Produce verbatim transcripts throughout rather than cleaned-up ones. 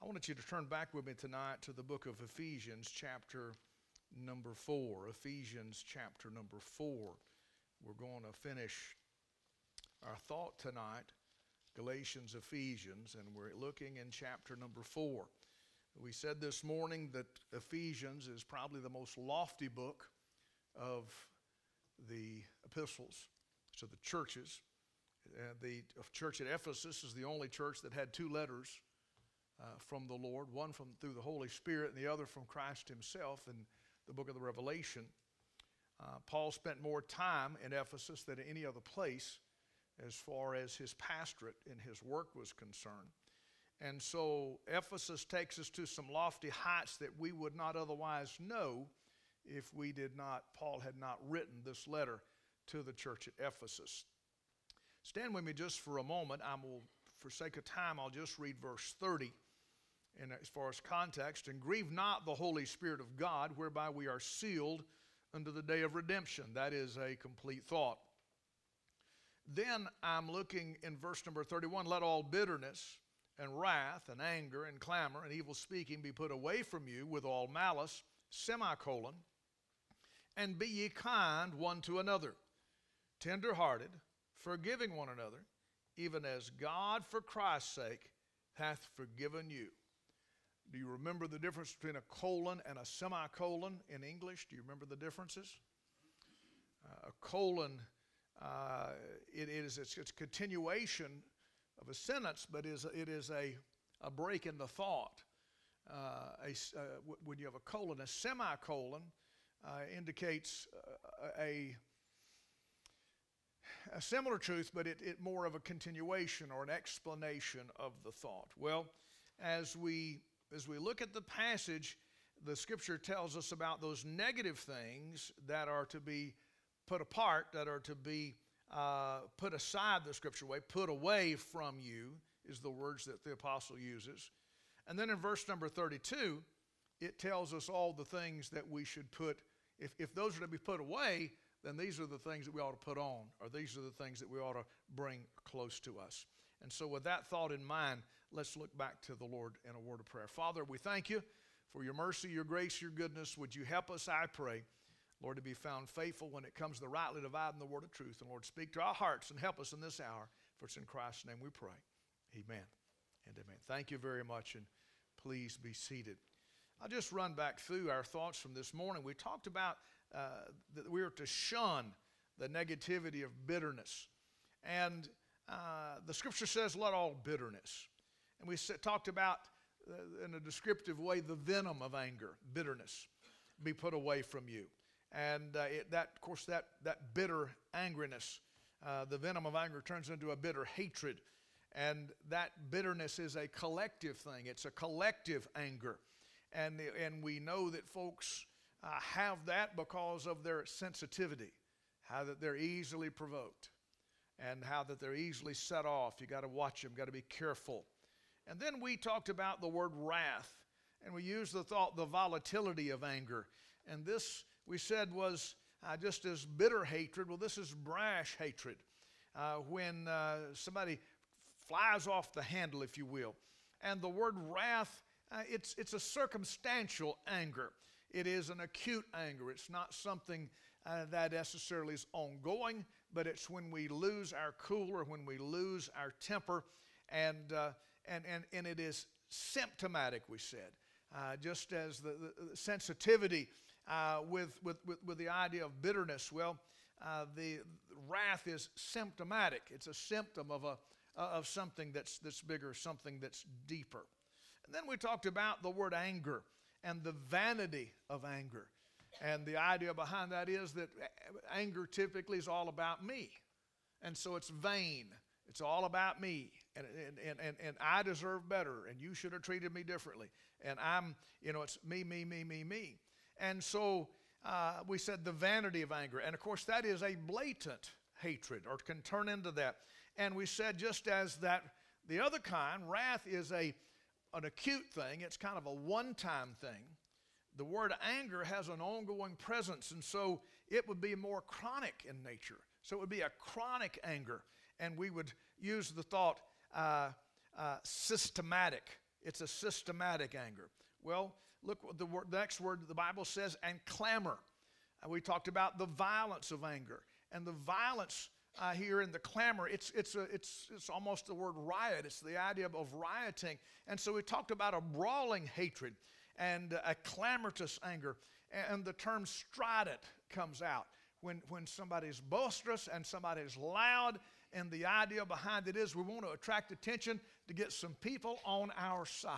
I wanted you to turn back with me tonight to the book of Ephesians, chapter number four. Ephesians, chapter number four. We're going to finish our thought tonight, Galatians, Ephesians, and we're looking in chapter number four. We said this morning that Ephesians is probably the most lofty book of the epistles to the churches. Uh, the church at Ephesus is the only church that had two letters uh, from the Lord, one from through the Holy Spirit and the other from Christ himself in the book of the Revelation. Uh, Paul spent more time in Ephesus than any other place as far as his pastorate and his work was concerned. And so Ephesus takes us to some lofty heights that we would not otherwise know if we did not, Paul had not written this letter to the church at Ephesus. Stand with me just for a moment. I will, for sake of time, I'll just read verse thirty. And as far as context, and grieve not the Holy Spirit of God, whereby we are sealed unto the day of redemption. That is a complete thought. Then I'm looking in verse number thirty-one, let all bitterness and wrath and anger and clamor and evil speaking be put away from you with all malice, semicolon, and be ye kind one to another, tender-hearted, forgiving one another, even as God for Christ's sake hath forgiven you. Do you remember the difference between a colon and a semicolon in English? Do you remember the differences? Uh, a colon, uh, it is it's, it's a continuation of a sentence, but is it is a, a break in the thought. Uh, a, uh, when you have a colon, a semicolon uh, indicates uh, a, a similar truth, but it, it more of a continuation or an explanation of the thought. Well, as we as we look at the passage, the Scripture tells us about those negative things that are to be put apart, that are to be uh, put aside, the Scripture way, put away from you is the words that the apostle uses. And then in verse number thirty-two, it tells us all the things that we should put, if, if those are to be put away, then these are the things that we ought to put on, or these are the things that we ought to bring close to us. And so with that thought in mind, let's look back to the Lord in a word of prayer. Father, we thank you for your mercy, your grace, your goodness. Would you help us, I pray, Lord, to be found faithful when it comes to rightly dividing the word of truth. And Lord, speak to our hearts and help us in this hour. For it's in Christ's name we pray. Amen and amen. Thank you very much, and please be seated. I'll just run back through our thoughts from this morning. We talked about uh, that we are to shun the negativity of bitterness. And uh, the Scripture says, let all bitterness. And we talked about, uh, in a descriptive way, the venom of anger, bitterness, be put away from you. And uh, it, that, of course, that, that bitter angriness, uh, the venom of anger turns into a bitter hatred. And that bitterness is a collective thing. It's a collective anger. And, and we know that folks uh, have that because of their sensitivity, how that they're easily provoked, and how that they're easily set off. You got to watch them, got to be careful. And then we talked about the word wrath, and we used the thought, the volatility of anger. And this, we said, was uh, just as bitter hatred. Well, this is brash hatred. Uh, when uh, somebody flies off the handle, if you will. And the word wrath, uh, it's, it's a circumstantial anger. It is an acute anger. It's not something uh, that necessarily is ongoing, but it's when we lose our cool or when we lose our temper. And, uh, and, and, and it is symptomatic, we said. Uh, just as the, the, the sensitivity uh, with, with, with, with the idea of bitterness, well, uh, the, the wrath is symptomatic. It's a symptom of, a, of something that's, that's bigger, something that's deeper. And then we talked about the word anger and the vanity of anger. And the idea behind that is that anger typically is all about me. And so it's vain. It's all about me. And, and, and, and I deserve better. And you should have treated me differently. And I'm, you know, it's me, me, me, me, me. And so uh, we said the vanity of anger. And of course that is a blatant hatred, or can turn into that. And we said just as that, the other kind, wrath is a an acute thing. It's kind of a one-time thing. The word anger has an ongoing presence, and so it would be more chronic in nature. So it would be a chronic anger, and we would use the thought uh, uh, systematic. It's a systematic anger. Well, look what the, word, the next word the Bible says, and clamor. Uh, we talked about the violence of anger. And the violence uh, here in the clamor, it's, it's, a, it's, it's almost the word riot. It's the idea of, of rioting. And so we talked about a brawling hatred and uh, a clamorous anger. And the term strident comes out when, when somebody's boisterous and somebody's loud. And the idea behind it is we want to attract attention to get some people on our side.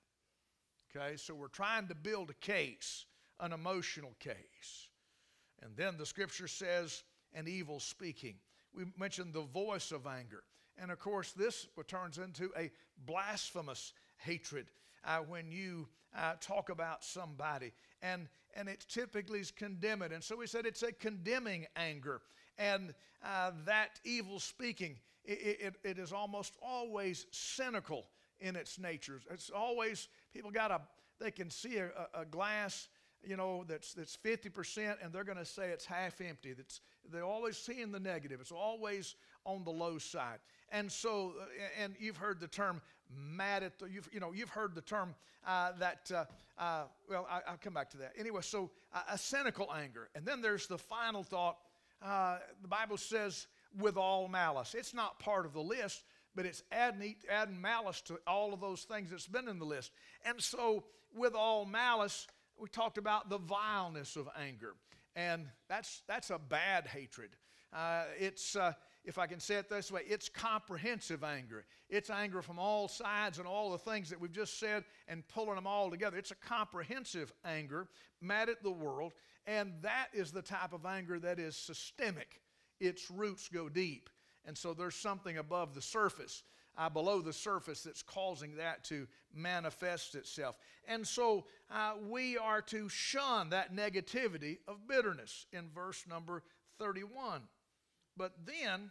Okay, so we're trying to build a case, an emotional case. And then the scripture says, an evil speaking. We mentioned the voice of anger. And of course, this turns into a blasphemous hatred uh, when you uh, talk about somebody. And, and it typically is condemning. And so we said it's a condemning anger. And uh, that evil speaking, it, it, it is almost always cynical in its nature. It's always, people got a, they can see a, a glass, you know, that's that's fifty percent, and they're going to say it's half empty. That's, they're always seeing the negative. It's always on the low side. And so, and you've heard the term mad at the, you've, you know, you've heard the term uh, that, uh, uh, well, I, I'll come back to that. Anyway, so uh, a cynical anger. And then there's the final thought. Uh, the Bible says, with all malice. It's not part of the list, but it's adding, adding malice to all of those things that's been in the list. And so, with all malice, we talked about the vileness of anger. And that's, that's a bad hatred. Uh, it's, uh, if I can say it this way, it's comprehensive anger. It's anger from all sides and all the things that we've just said and pulling them all together. It's a comprehensive anger, mad at the world. And that is the type of anger that is systemic. Its roots go deep. And so there's something above the surface, uh, below the surface, that's causing that to manifest itself. And so uh, we are to shun that negativity of bitterness in verse number thirty-one. But then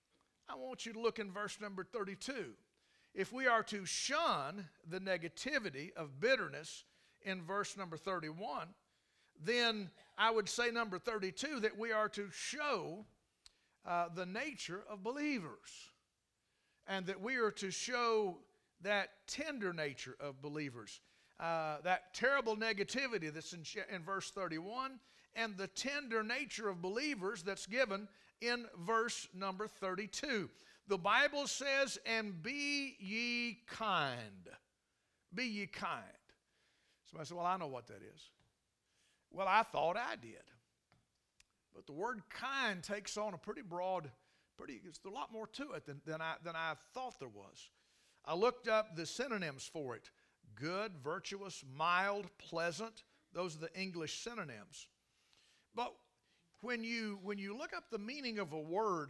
I want you to look in verse number thirty-two. If we are to shun the negativity of bitterness in verse number thirty-one, then I would say number thirty-two, that we are to show Uh, the nature of believers, and that we are to show that tender nature of believers, uh, that terrible negativity that's in, in verse thirty-one, and the tender nature of believers that's given in verse number thirty-two. The Bible says, and be ye kind. Be ye kind. Somebody said, well, I know what that is. Well, I thought I did. But the word kind takes on a pretty broad, pretty, there's a lot more to it than, than, I, than I thought there was. I looked up the synonyms for it. Good, virtuous, mild, pleasant. Those are the English synonyms. But when you, when you look up the meaning of a word,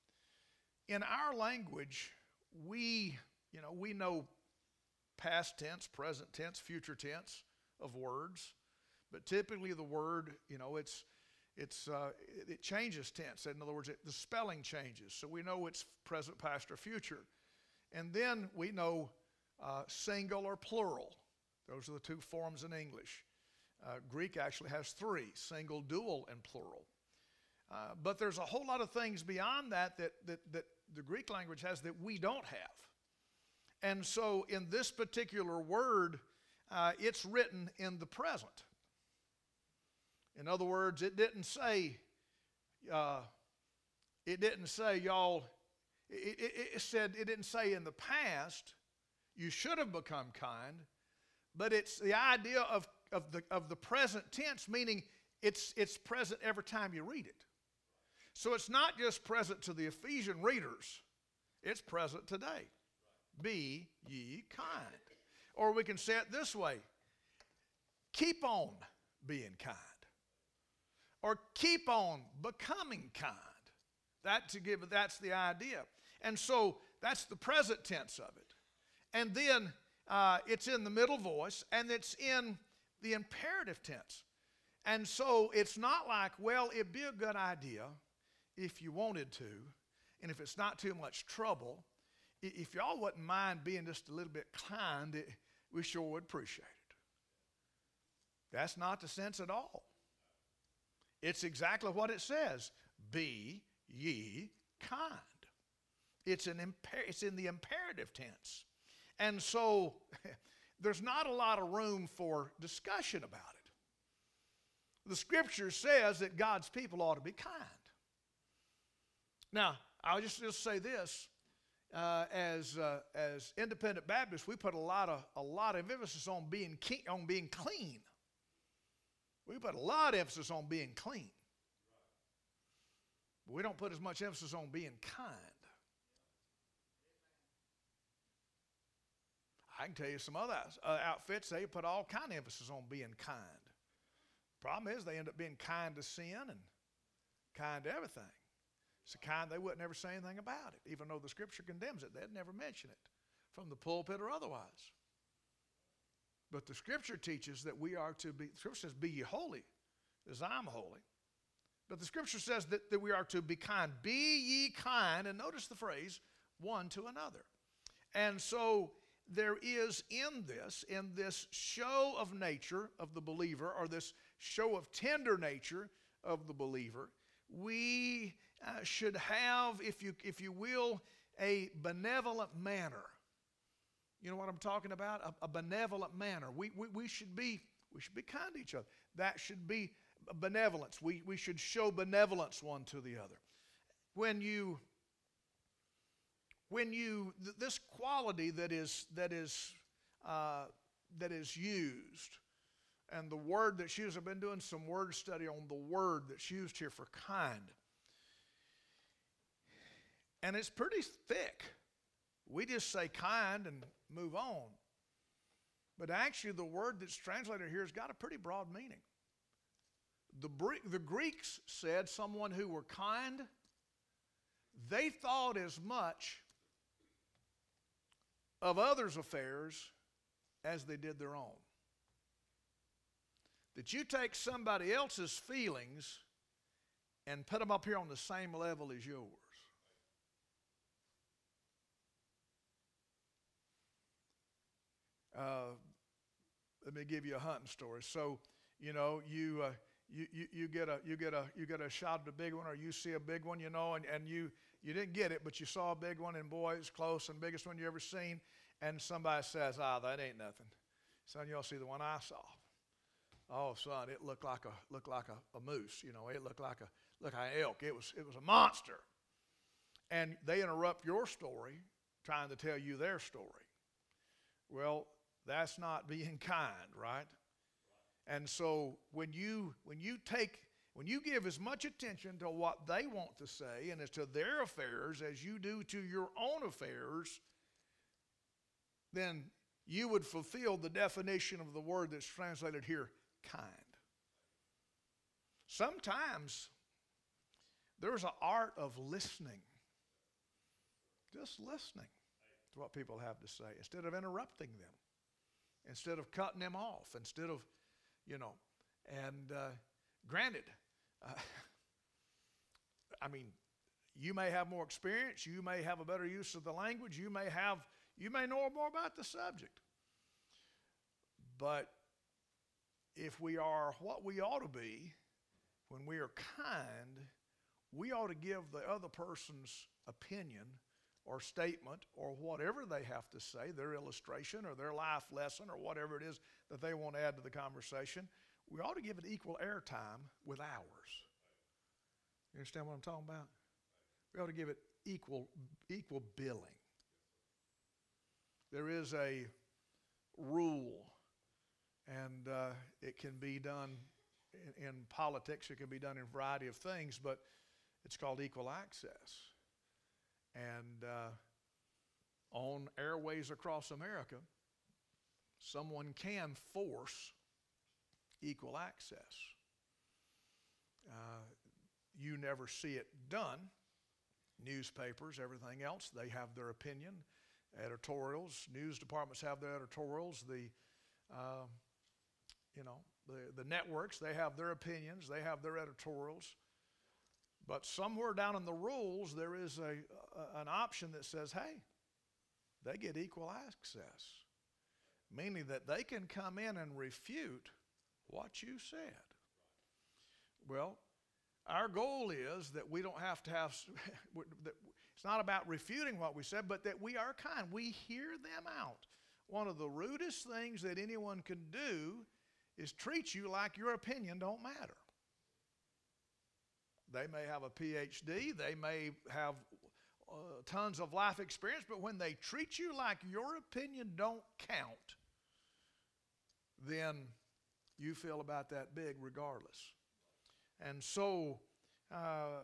in our language, we, you know, we know past tense, present tense, future tense of words. But typically the word, you know, it's, It's, uh, it changes tense. In other words, it, the spelling changes. So we know it's present, past, or future. And then we know uh, single or plural. Those are the two forms in English. Uh, Greek actually has three, single, dual, and plural. Uh, but there's a whole lot of things beyond that that, that that the Greek language has that we don't have. And so in this particular word, uh, it's written in the present. In other words, it didn't say, uh, it didn't say, y'all, it, it, it said, it didn't say in the past, you should have become kind, but it's the idea of, of, the, of the present tense, meaning it's, it's present every time you read it. So it's not just present to the Ephesian readers, it's present today. Be ye kind. Or we can say it this way, keep on being kind. Or keep on becoming kind. That to give, that's the idea. And so that's the present tense of it. And then uh, it's in the middle voice, and it's in the imperative tense. And so it's not like, well, it'd be a good idea if you wanted to, and if it's not too much trouble, if y'all wouldn't mind being just a little bit kind, it, we sure would appreciate it. That's not the sense at all. It's exactly what it says. Be ye kind. It's, an imper- it's in the imperative tense. And so there's not a lot of room for discussion about it. The Scripture says that God's people ought to be kind. Now, I'll just, just say this. Uh, as uh, as independent Baptists, we put a lot of a lot of emphasis on being ke- on being clean. We put a lot of emphasis on being clean. But we don't put as much emphasis on being kind. I can tell you some other uh, outfits, they put all kind of emphasis on being kind. Problem is, they end up being kind to sin and kind to everything. It's the kind they wouldn't ever say anything about it. Even though the Scripture condemns it, they'd never mention it from the pulpit or otherwise. But the Scripture teaches that we are to be, the Scripture says, be ye holy as I'm holy. But the Scripture says that, that we are to be kind. Be ye kind, and notice the phrase, one to another. And so there is in this, in this show of nature of the believer, or this show of tender nature of the believer, we uh, should have, if you, if you will, a benevolent manner. You know what I'm talking about? A, a benevolent manner. We, we, we, should be, we should be kind to each other. That should be benevolence. We, we should show benevolence one to the other. When you, when you th- this quality that is, that is, uh, that is used, and the word that's used, I've been doing some word study on the word that's used here for kind. And it's pretty thick. We just say kind and move on. But actually the word that's translated here has got a pretty broad meaning. The, the Greeks said someone who were kind, they thought as much of others' affairs as they did their own. That you take somebody else's feelings and put them up here on the same level as yours. Uh, let me give you a hunting story. So, you know, you, uh, you, you, you get a, you get a, you get a shot at a big one, or you see a big one, you know, and, and you, you didn't get it, but you saw a big one, and boy, it's close, and biggest one you ever seen, and somebody says, ah, that ain't nothing. Son, y'all see the one I saw. Oh, son, it looked like a, looked like a, a moose, you know, it looked like a, looked like an elk. It was, it was a monster. And they interrupt your story trying to tell you their story. Well, that's not being kind, right? And so when you when you take when you give as much attention to what they want to say and as to their affairs as you do to your own affairs, then you would fulfill the definition of the word that's translated here, kind. Sometimes there's an art of listening. Just listening to what people have to say instead of interrupting them. Instead of cutting them off, instead of, you know, and uh, granted, uh, I mean, you may have more experience, you may have a better use of the language, you may have, you may know more about the subject. But if we are what we ought to be, when we are kind, we ought to give the other person's opinion or statement or whatever they have to say, their illustration or their life lesson or whatever it is that they want to add to the conversation, we ought to give it equal airtime with ours. You understand what I'm talking about? We ought to give it equal, equal billing. There is a rule, and uh, it can be done in, in politics, it can be done in a variety of things, but it's called equal access. And uh, on airways across America, someone can force equal access. Uh, you never see it done. Newspapers, everything else, they have their opinion. Editorials, news departments have their editorials. The, uh, you know, the, the networks, they have their opinions. They have their editorials. But somewhere down in the rules, there is a, a, an option that says, hey, they get equal access, meaning that they can come in and refute what you said. Well, our goal is that we don't have to have, that It's not about refuting what we said, but that we are kind. We hear them out. One of the rudest things that anyone can do is treat you like your opinion don't matter. They may have a P H D, they may have uh, tons of life experience, but when they treat you like your opinion don't count, then you feel about that big regardless. And so, uh,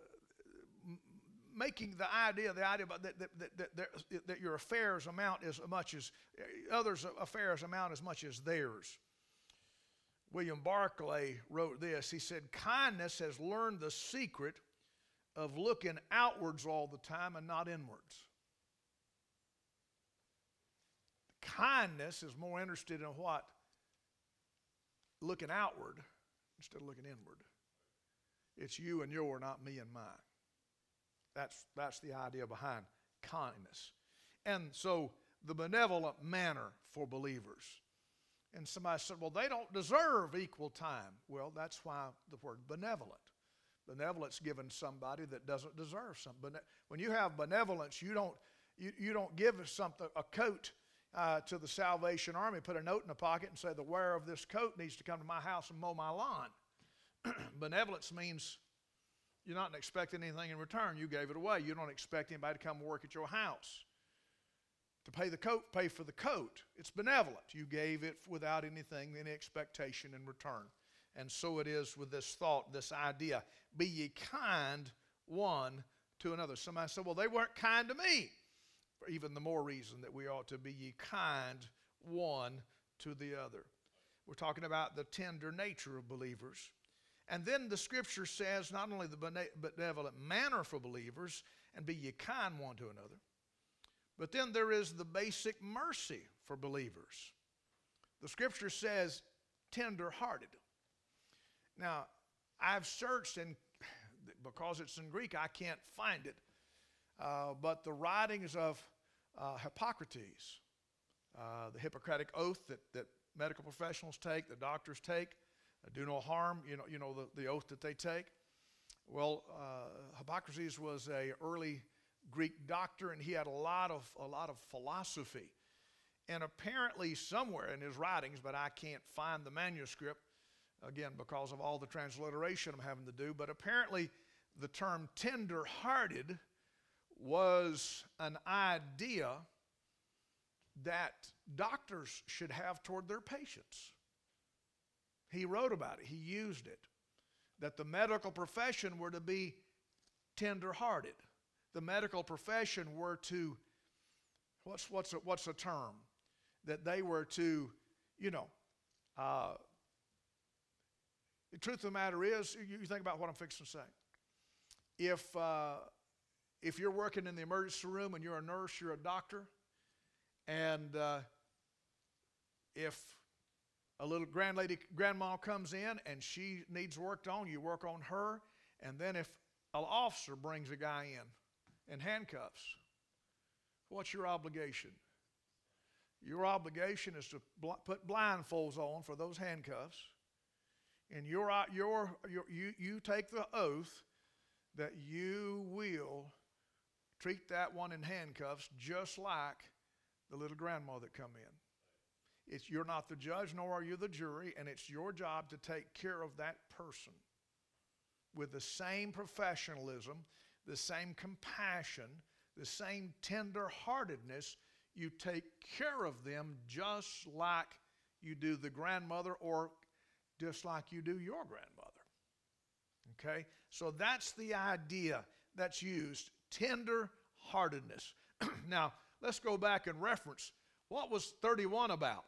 making the idea, the idea about that, that, that, that, that your affairs amount as much as others' affairs amount as much as theirs. William Barclay wrote this. He said, kindness has learned the secret of looking outwards all the time and not inwards. Kindness is more interested in what? Looking outward instead of looking inward. It's you and your, not me and mine. That's, that's the idea behind kindness. And so the benevolent manner for believers. And somebody said, well, they don't deserve equal time. Well, that's why the word benevolent. Benevolence given somebody that doesn't deserve something. When you have benevolence, you don't, you, you don't give something, a coat uh, to the Salvation Army, put a note in the pocket and say, the wearer of this coat needs to come to my house and mow my lawn. Benevolence means you're not expecting anything in return. You gave it away. You don't expect anybody to come work at your house. To pay the coat, pay for the coat. It's benevolent. You gave it without anything, any expectation in return. And so it is with this thought, this idea. Be ye kind one to another. Somebody said, well, they weren't kind to me. For even the more reason that we ought to be ye kind one to the other. We're talking about the tender nature of believers. And then the scripture says not only the benevolent manner for believers, and be ye kind one to another, but then there is the basic mercy for believers. The scripture says tender-hearted. Now, I've searched, and because it's in Greek, I can't find it. Uh, but the writings of uh, Hippocrates, uh, the Hippocratic oath that, that medical professionals take, the doctors take, uh, do no harm, you know, you know the, the oath that they take. Well, uh, Hippocrates was a early Greek doctor, and he had a lot of a lot of philosophy. And apparently somewhere in his writings, but I can't find the manuscript, again, because of all the transliteration I'm having to do, but apparently the term tender-hearted was an idea that doctors should have toward their patients. He wrote about it. He used it. That the medical profession were to be tender-hearted. The medical profession were to, what's, what's, a, what's a term? That they were to, you know, uh, the truth of the matter is, you think about what I'm fixing to say. If, uh, if you're working in the emergency room and you're a nurse, you're a doctor, and uh, if a little grandlady, grandma comes in and she needs worked on, you work on her, and then if an officer brings a guy in in handcuffs, what's your obligation? Your obligation is to bl- put blindfolds on for those handcuffs, and your, your, your, you, you take the oath that you will treat that one in handcuffs just like the little grandma that come in. It's, you're not the judge, nor are you the jury, and it's your job to take care of that person with the same professionalism, the same compassion, the same tender-heartedness. You take care of them just like you do the grandmother, or just like you do your grandmother. Okay? So that's the idea that's used, tender-heartedness. Now, let's go back and reference, what was thirty-one about?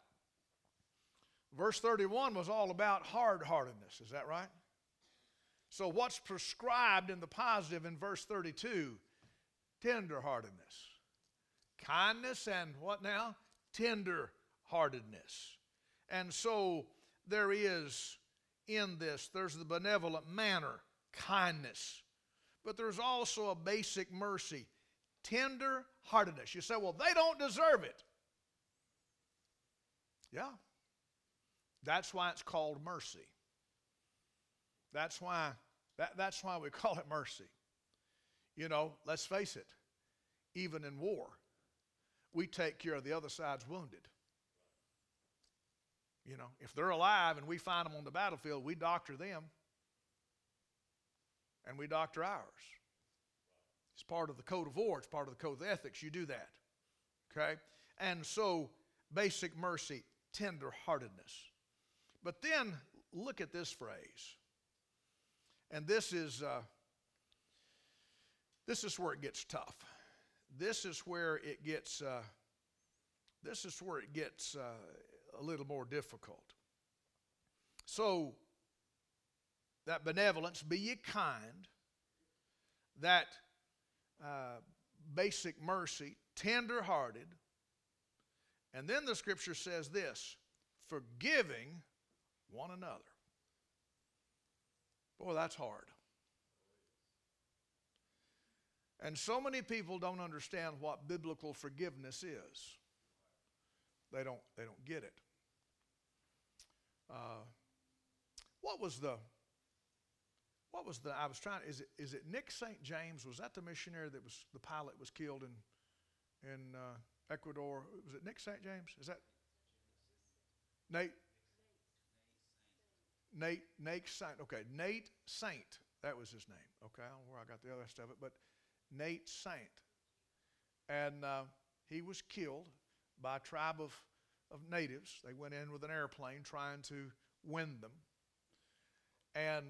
Verse thirty-one was all about hard-heartedness. Is that right? So what's prescribed in the positive in verse thirty-two? Tender-heartedness. Kindness and what now? Tender-heartedness. And so there is in this, there's the benevolent manner, kindness. But there's also a basic mercy, tender-heartedness. You say, well, they don't deserve it. Yeah. That's why it's called mercy. That's why, that, that's why we call it mercy. You know, let's face it, even in war, we take care of the other side's wounded. You know, if they're alive and we find them on the battlefield, we doctor them and we doctor ours. It's part of the code of war. It's part of the code of ethics. You do that. Okay? And so, basic mercy, tenderheartedness. But then, look at this phrase. And this is, uh, this is where it gets tough. This is where it gets, uh, this is where it gets uh, a little more difficult. So, that benevolence, be ye kind, that uh, basic mercy, tender-hearted, and then the Scripture says this, forgiving one another. Boy, that's hard. And so many people don't understand what biblical forgiveness is. They don't, they don't get it. Uh, what was the, what was the, I was trying, is it, is it Nick Saint James? Was that the missionary that was, the pilot was killed in, in uh, Ecuador? Was it Nick Saint James? Is that Nate? Nate, Nate Saint, okay, Nate Saint, that was his name, okay, I don't know where I got the other rest of it, but Nate Saint. And uh, he was killed by a tribe of, of natives. They went in with an airplane trying to win them. And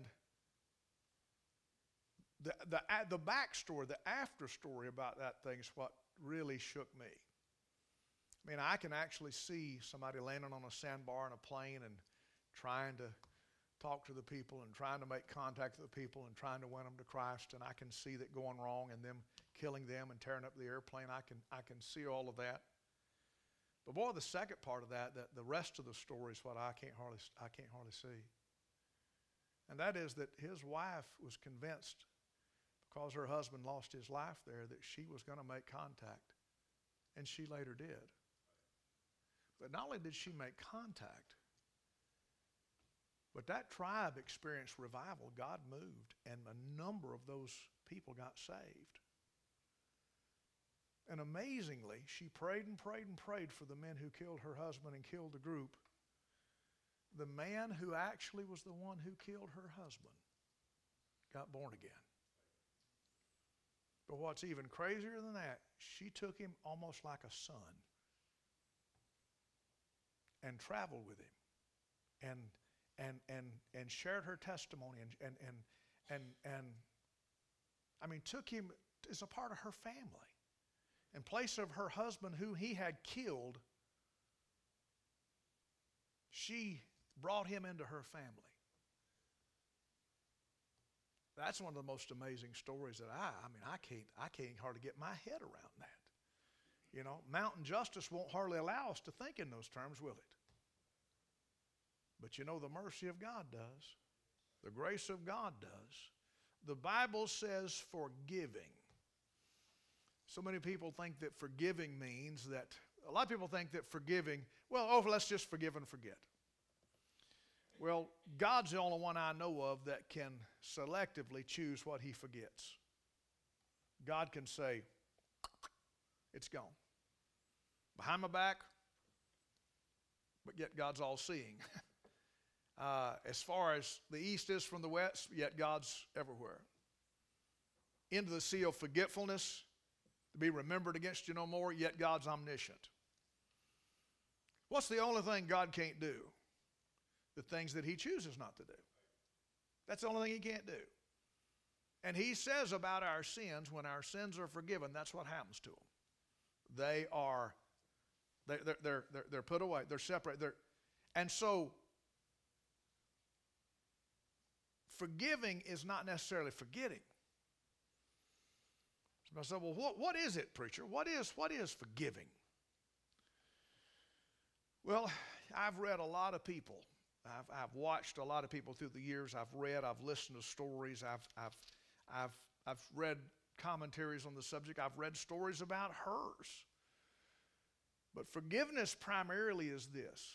the, the, the backstory, the after story about that thing is what really shook me. I mean, I can actually see somebody landing on a sandbar in a plane and trying to talk to the people and trying to make contact with the people and trying to win them to Christ, and I can see that going wrong and them killing them and tearing up the airplane. I can, I can see all of that. But boy, the second part of that, that the rest of the story is what I can't hardly, I can't hardly see. And that is that his wife was convinced, because her husband lost his life there, that she was going to make contact. And she later did. But not only did she make contact, but that tribe experienced revival. God moved, and a number of those people got saved. And amazingly, she prayed and prayed and prayed for the men who killed her husband and killed the group. The man who actually was the one who killed her husband got born again. But what's even crazier than that, she took him almost like a son and traveled with him and and and and shared her testimony and and and and, and I mean took him as a part of her family. In place of her husband who he had killed, she brought him into her family. That's one of the most amazing stories that I, I mean, I can't, I can't hardly get my head around that. You know, mountain justice won't hardly allow us to think in those terms, will it? But you know, the mercy of God does. The grace of God does. The Bible says forgiving. So many people think that forgiving means that, a lot of people think that forgiving, well, oh, let's just forgive and forget. Well, God's the only one I know of that can selectively choose what he forgets. God can say, it's gone. Behind my back, but yet God's all-seeing. uh, as far as the east is from the west, yet God's everywhere. Into the sea of forgetfulness, to be remembered against you no more, yet God's omniscient. What's the only thing God can't do? The things that he chooses not to do. That's the only thing he can't do. And he says about our sins, when our sins are forgiven, that's what happens to them. They are, they, they're, they're, they're, they're put away. They're separated. They're, and so, forgiving is not necessarily forgetting. I said, well, what, what is it, preacher? What is, what is forgiving? Well, I've read a lot of people. I've, I've watched a lot of people through the years. I've read, I've listened to stories. I've, I've, I've, I've read commentaries on the subject. I've read stories about hers. But forgiveness primarily is this: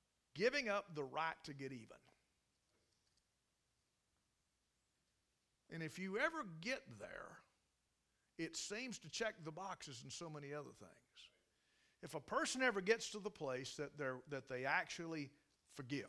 giving up the right to get even. And if you ever get there, it seems to check the boxes in so many other things. If a person ever gets to the place that they're that they actually forgive,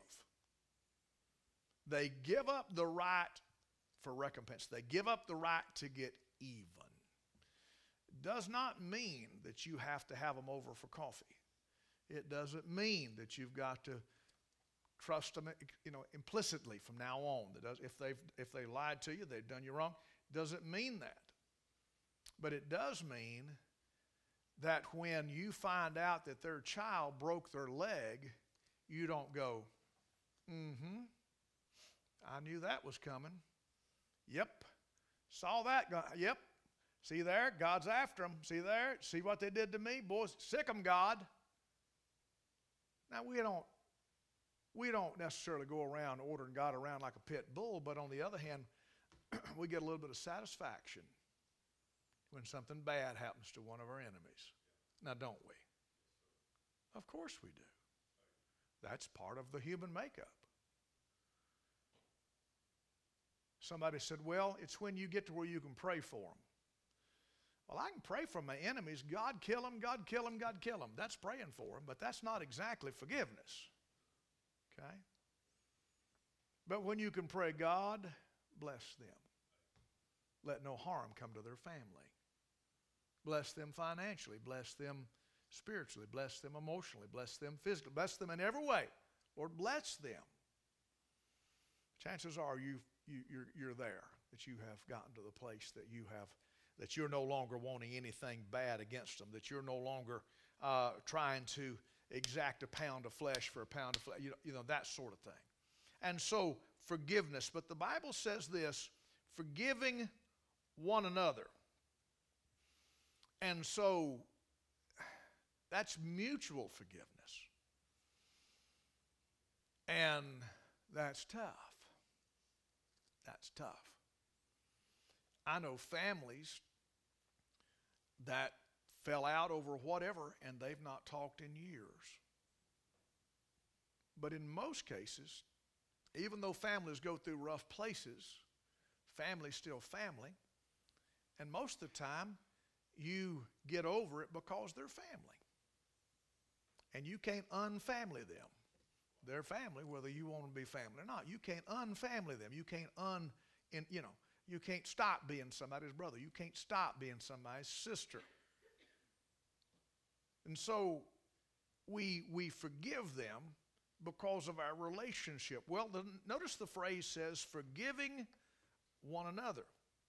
they give up the right for recompense. They give up the right to get even. Does not mean that you have to have them over for coffee. It doesn't mean that you've got to trust them, you know, implicitly from now on. That does, if they've if they lied to you, they've done you wrong. Doesn't mean that. But it does mean that when you find out that their child broke their leg, you don't go, mm-hmm, I knew that was coming. Yep, saw that. Go- yep, see there, God's after them. See there, see what they did to me? Boys, sick 'em, God. Now, we don't, we don't necessarily go around ordering God around like a pit bull, but on the other hand, we get a little bit of satisfaction when something bad happens to one of our enemies. Now, don't we? Of course we do. That's part of the human makeup. Somebody said, well, it's when you get to where you can pray for them. Well, I can pray for my enemies. God kill them, God kill them, God kill them. That's praying for them, but that's not exactly forgiveness. Okay? But when you can pray, God, bless them. Let no harm come to their family. Bless them financially. Bless them spiritually. Bless them emotionally. Bless them physically. Bless them in every way. Lord, bless them. Chances are you, you, you're, you're there, that you have gotten to the place that you have, that you're no longer wanting anything bad against them, that you're no longer uh, trying to exact a pound of flesh for a pound of flesh, you know, you know, that sort of thing. And so forgiveness. But the Bible says this, forgiving one another. And so that's mutual forgiveness. And that's tough. That's tough. I know families that fell out over whatever and they've not talked in years. But in most cases, even though families go through rough places, family's still family. And most of the time, you get over it because they're family. And you can't unfamily them. They're family, whether you want them to be family or not. You can't unfamily them. You can't un, in, you know, you can't stop being somebody's brother. You can't stop being somebody's sister. And so we we forgive them because of our relationship. Well, the, notice the phrase says, forgiving one another.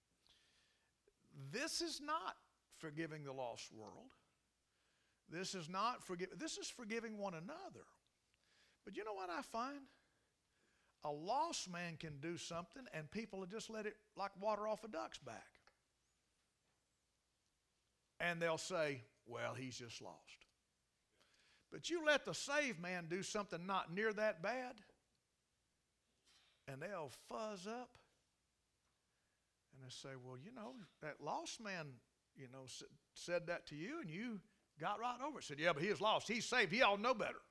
This is not forgiving the lost world. This is not forgive. This is forgiving one another. But you know what I find? A lost man can do something and people will just let it like water off a duck's back. And they'll say, well, he's just lost. But you let the saved man do something not near that bad, and they'll fuzz up and they say, well, you know, that lost man, you know, said that to you and you got right over it. Said, yeah, but he is lost. He's saved. He ought to know better.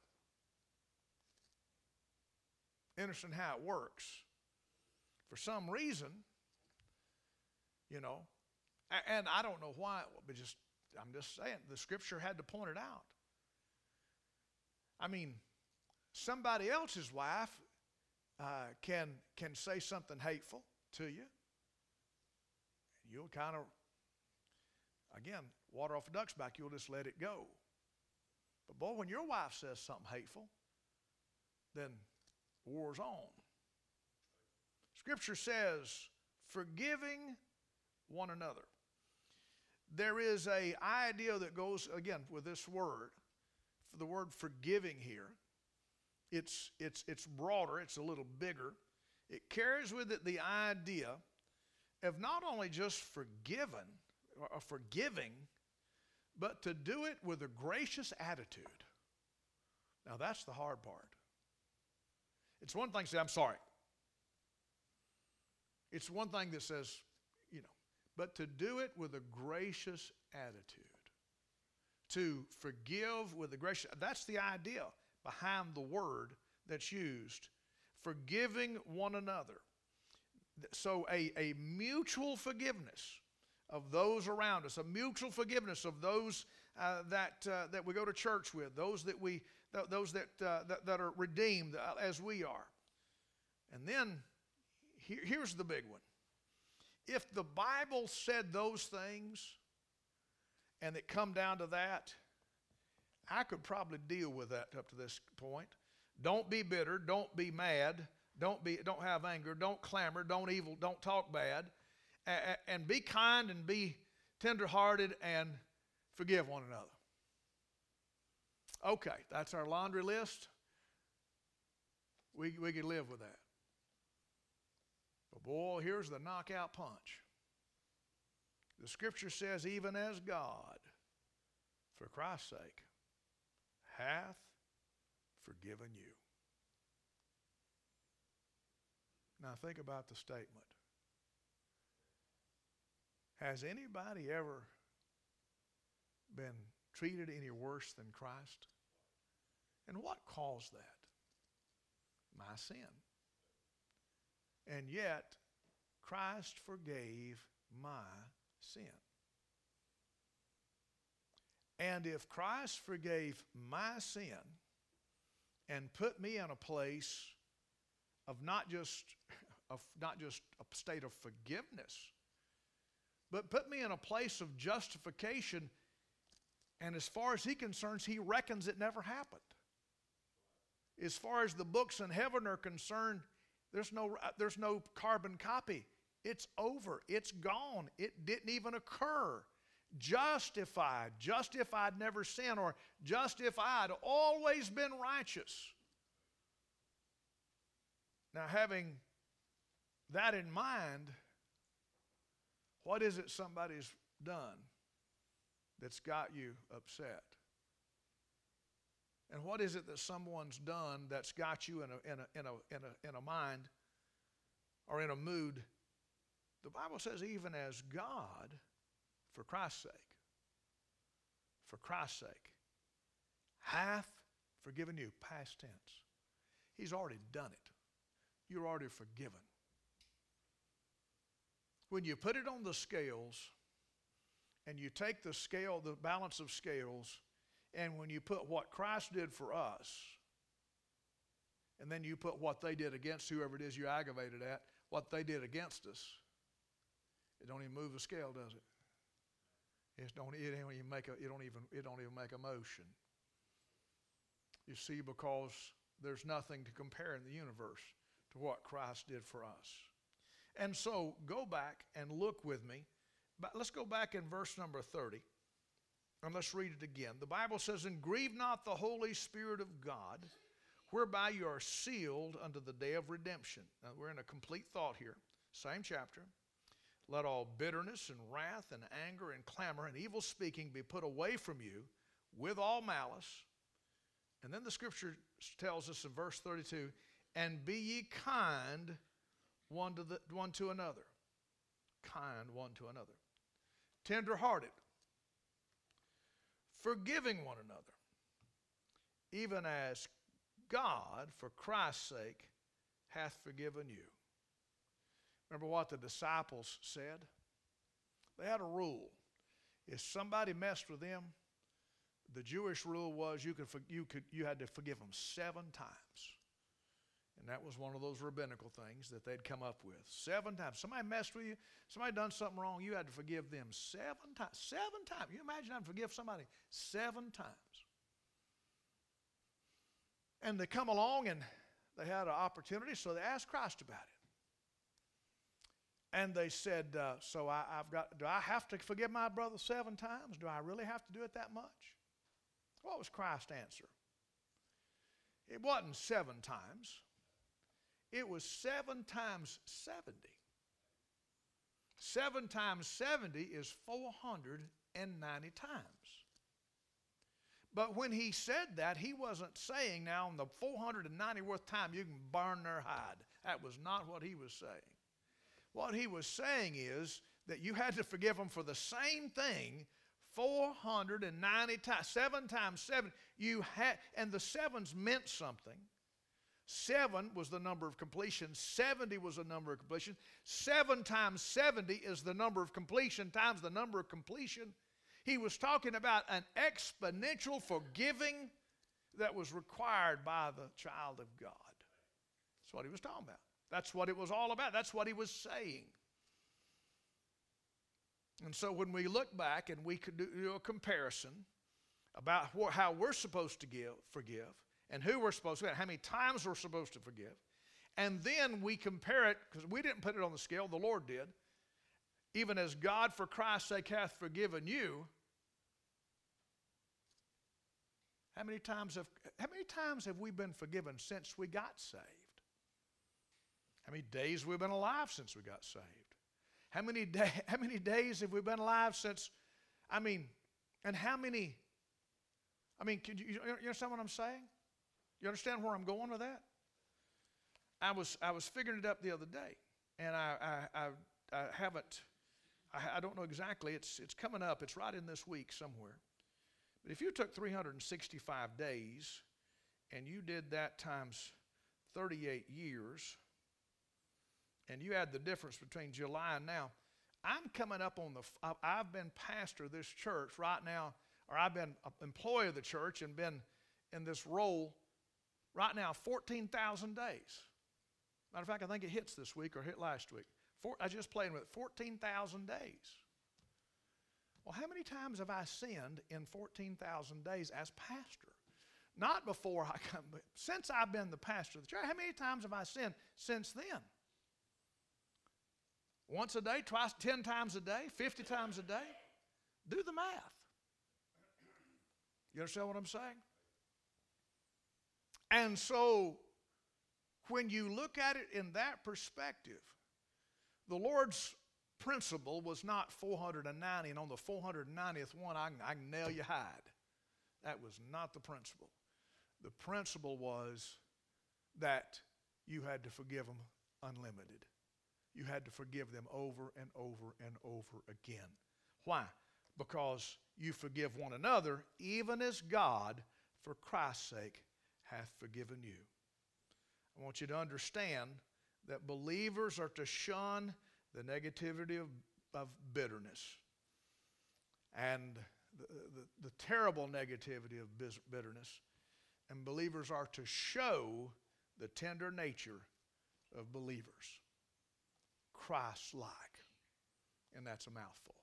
Interesting how it works. For some reason, you know, and I don't know why, but just I'm just saying, the scripture had to point it out. I mean, somebody else's wife uh, can can say something hateful to you. You'll kind of, again, water off a duck's back, you'll just let it go. But boy, when your wife says something hateful, then war's on. Scripture says, forgiving one another. There is an idea that goes, again, with this word, for the word forgiving here. It's, it's, it's broader, it's a little bigger. It carries with it the idea of not only just forgiven, or forgiving, but to do it with a gracious attitude. Now that's the hard part. It's one thing to say, I'm sorry. It's one thing that says, you know, but to do it with a gracious attitude. To forgive with a gracious, that's the idea behind the word that's used. Forgiving one another. So a, a mutual forgiveness of those around us, a mutual forgiveness of those uh, that uh, that we go to church with, those that we th- those that, uh, that that are redeemed as we are. And then here, here's the big one. If the Bible said those things and it come down to that, I could probably deal with that up to this point. Don't be bitter, don't be mad, don't be don't have anger, don't clamor, don't evil, don't talk bad, and, and be kind and be tenderhearted and forgive one another. Okay, that's our laundry list. We we could live with that. But boy, here's the knockout punch. The Scripture says, even as God, for Christ's sake, hath forgiven you. Now think about the statement. Has anybody ever been treated any worse than Christ? And what caused that? My sin. And yet, Christ forgave my sin. And if Christ forgave my sin and put me in a place of not just of not just a state of forgiveness, but put me in a place of justification, and as far as he concerns, he reckons it never happened. As far as the books in heaven are concerned, there's no there's no carbon copy. It's over. It's gone. It didn't even occur. Justified, just if I'd never sinned, or just if I'd always been righteous. Now, having that in mind, what is it somebody's done that's got you upset? And what is it that someone's done that's got you in a, in a, in a, in a, in a mind or in a mood? The Bible says, even as God, for Christ's sake, for Christ's sake, hath forgiven you, past tense. He's already done it. You're already forgiven. When you put it on the scales, and you take the scale, the balance of scales, and when you put what Christ did for us, and then you put what they did against whoever it is you aggravated at, what they did against us, it don't even move the scale, does it? It don't, it don't even make a, it don't even, it don't even make a motion. You see, because there's nothing to compare in the universe to what Christ did for us. And so go back and look with me. But let's go back in verse number thirty. And let's read it again. The Bible says, and grieve not the Holy Spirit of God, whereby you are sealed unto the day of redemption. Now we're in a complete thought here. Same chapter. Let all bitterness and wrath and anger and clamor and evil speaking be put away from you with all malice. And then the Scripture tells us in verse thirty-two, and be ye kind one to, the, one to another. Kind one to another. Tender-hearted. Forgiving one another. Even as God, for Christ's sake, hath forgiven you. Remember what the disciples said? They had a rule. If somebody messed with them, the Jewish rule was you could, you could, you had to forgive them seven times. And that was one of those rabbinical things that they'd come up with. Seven times. Somebody messed with you, somebody done something wrong, you had to forgive them seven times. Seven times. You imagine having to forgive somebody seven times. And they come along and they had an opportunity, so they asked Christ about it. And they said, uh, so I, I've got, do I have to forgive my brother seven times? Do I really have to do it that much? What was Christ's answer? It wasn't seven times. It was seven times seventy. Seven times seventy is four hundred ninety times. But when he said that, he wasn't saying now on the four hundred ninetieth time you can burn their hide. That was not what he was saying. What he was saying is that you had to forgive them for the same thing four hundred ninety times. Seven times seven. You had, and the sevens meant something. Seven was the number of completion. seventy was the number of completion. Seven times seventy is the number of completion times the number of completion. He was talking about an exponential forgiving that was required by the child of God. That's what he was talking about. That's what it was all about. That's what he was saying. And so when we look back and we could do a comparison about how we're supposed to give, forgive, and who we're supposed to, how many times we're supposed to forgive, and then we compare it, because we didn't put it on the scale, the Lord did. Even as God for Christ's sake hath forgiven you, how many times have how many times have we been forgiven since we got saved? How many days we've been alive since we got saved? How many day, how many days have we been alive since? I mean, and how many? I mean, can you, you understand what I'm saying? You understand where I'm going with that? I was I was figuring it up the other day, and I I, I, I haven't. I, I don't know exactly. It's it's coming up. It's right in this week somewhere. But if you took three hundred sixty-five days, and you did that times thirty-eight years, and you add the difference between July and now, I'm coming up on the, I've been pastor of this church right now, or I've been an employee of the church and been in this role right now fourteen thousand days. Matter of fact, I think it hits this week or hit last week. Four, I just played with it, fourteen thousand days. Well, how many times have I sinned in fourteen thousand days as pastor? Not before I come, but since I've been the pastor of the church. How many times have I sinned since then? Once a day, twice, ten times a day, fifty times a day? Do the math. You understand what I'm saying? And so, when you look at it in that perspective, the Lord's principle was not four hundred ninety, and on the four hundred ninetieth one, I can, I can nail you hide. That was not the principle. The principle was that you had to forgive them unlimited. You had to forgive them over and over and over again. Why? Because you forgive one another, even as God, for Christ's sake, hath forgiven you. I want you to understand that believers are to shun the negativity of, of bitterness and the, the, the terrible negativity of bitterness. And believers are to show the tender nature of believers. Christ-like. And that's a mouthful.